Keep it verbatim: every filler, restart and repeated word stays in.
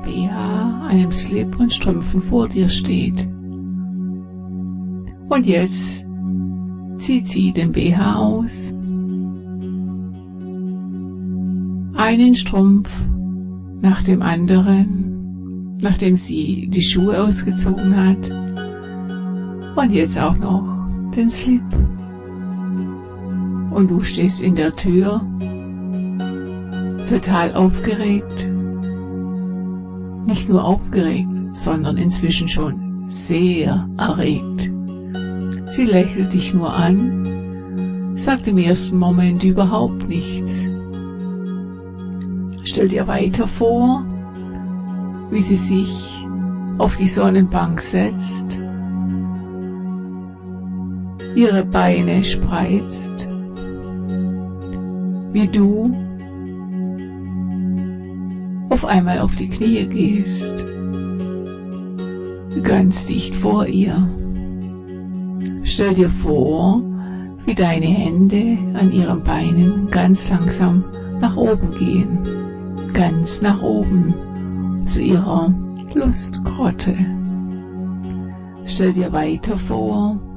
B H, einem Slip und Strümpfen vor dir steht. Und jetzt zieht sie den B H aus. Einen Strumpf nach dem anderen, nachdem sie die Schuhe ausgezogen hat. Und jetzt auch noch den Slip. Und du stehst in der Tür, total aufgeregt. Nicht nur aufgeregt, sondern inzwischen schon sehr erregt. Sie lächelt dich nur an, sagt im ersten Moment überhaupt nichts. Stell dir weiter vor, wie sie sich auf die Sonnenbank setzt, ihre Beine spreizt, wie du auf einmal auf die Knie gehst, ganz dicht vor ihr. Stell dir vor, wie deine Hände an ihren Beinen ganz langsam nach oben gehen, ganz nach oben zu ihrer Lustgrotte. Stell dir weiter vor,